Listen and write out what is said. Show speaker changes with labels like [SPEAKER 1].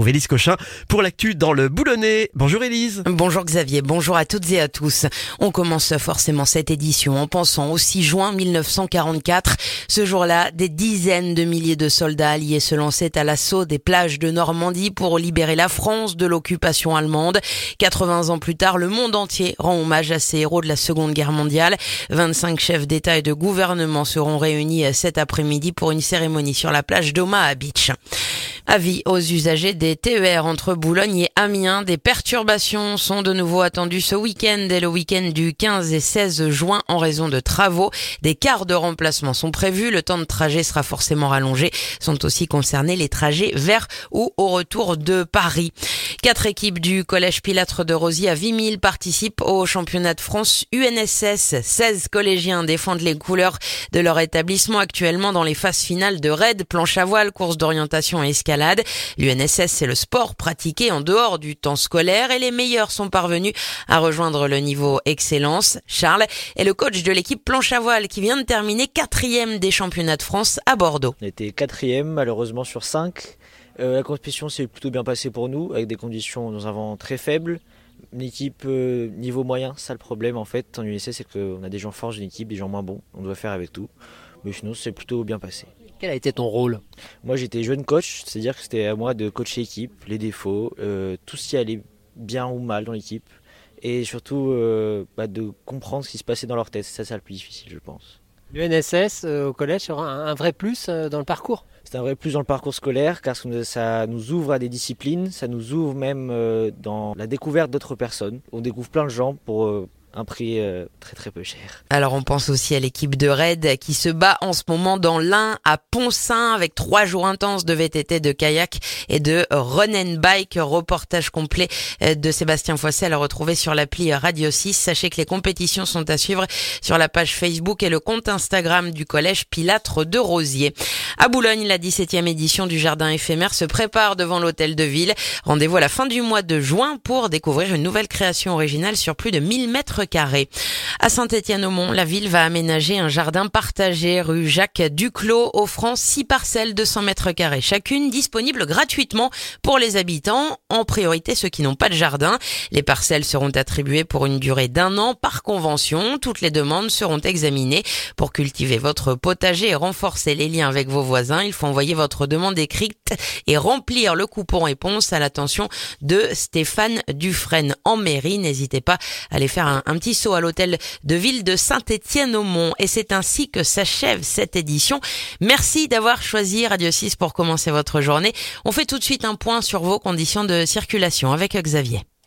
[SPEAKER 1] retrouve Élise Cochin pour l'actu dans le Boulonnais. Bonjour Élise.
[SPEAKER 2] Bonjour Xavier, bonjour à toutes et à tous. On commence forcément cette édition en pensant au 6 juin 1944. Ce jour-là, des dizaines de milliers de soldats alliés se lançaient à l'assaut des plages de Normandie pour libérer la France de l'occupation allemande. 80 ans plus tard, le monde entier rend hommage à ces héros de la Seconde Guerre mondiale. 25 chefs d'État et de gouvernement seront réunis cet après-midi pour une cérémonie sur la plage d'Omaha Beach. Avis aux usagers des TER entre Boulogne et Amiens. Des perturbations sont de nouveau attendues ce week-end et le week-end du 15 et 16 juin en raison de travaux. Des cars de remplacement sont prévus. Le temps de trajet sera forcément rallongé. Sont aussi concernés les trajets vers ou au retour de Paris. 4 équipes du collège Pilâtre de Rosiers à Vimille participent au championnat de France UNSS. 16 collégiens défendent les couleurs de leur établissement actuellement dans les phases finales de raid, planche à voile, course d'orientation et escalade. L'UNSS, c'est le sport pratiqué en dehors du temps scolaire et les meilleurs sont parvenus à rejoindre le niveau excellence. Charles est le coach de l'équipe planche à voile qui vient de terminer 4e des championnats de France à Bordeaux.
[SPEAKER 3] On était 4e malheureusement sur 5. La compétition s'est plutôt bien passée pour nous avec des conditions dans un vent très faibles. Une équipe niveau moyen, ça le problème en fait en UNSS, c'est qu'on a des gens forts d'une équipe, des gens moins bons, on doit faire avec tout. Mais sinon c'est plutôt bien passé.
[SPEAKER 4] Quel a été ton rôle ?
[SPEAKER 3] Moi j'étais jeune coach, c'est-à-dire que c'était à moi de coacher l'équipe, les défauts, tout ce qui allait bien ou mal dans l'équipe. Et surtout de comprendre ce qui se passait dans leur tête, c'est ça le plus difficile je pense.
[SPEAKER 4] L'UNSS au collège sera un vrai plus dans le parcours ?
[SPEAKER 3] C'est un vrai plus dans le parcours scolaire car ça nous ouvre à des disciplines, ça nous ouvre même dans la découverte d'autres personnes. On découvre plein de gens pour un prix très très peu cher.
[SPEAKER 2] Alors on pense aussi à l'équipe de raid qui se bat en ce moment dans l'Ain à Poncin avec 3 jours intenses de VTT, de kayak et de run and bike. Reportage complet de Sébastien Foisset à le retrouver sur l'appli Radio 6. Sachez que les compétitions sont à suivre sur la page Facebook et le compte Instagram du collège Pilâtre de Rosiers. À Boulogne, la 17e édition du jardin éphémère se prépare devant l'hôtel de ville. Rendez-vous à la fin du mois de juin pour découvrir une nouvelle création originale sur plus de 1000 mètres carrés. À Saint-Étienne-au-Mont, la ville va aménager un jardin partagé rue Jacques Duclos, offrant 6 parcelles de 100 mètres carrés chacune, disponibles gratuitement pour les habitants, en priorité ceux qui n'ont pas de jardin. Les parcelles seront attribuées pour une durée d'1 an par convention. Toutes les demandes seront examinées. Pour cultiver votre potager et renforcer les liens avec vos voisins, il faut envoyer votre demande écrite et remplir le coupon réponse à l'attention de Stéphane Dufresne en mairie. N'hésitez pas à aller faire un petit saut à l'hôtel de ville de Saint-Étienne-au-Mont. Et c'est ainsi que s'achève cette édition. Merci d'avoir choisi Radio 6 pour commencer votre journée. On fait tout de suite un point sur vos conditions de circulation avec Xavier.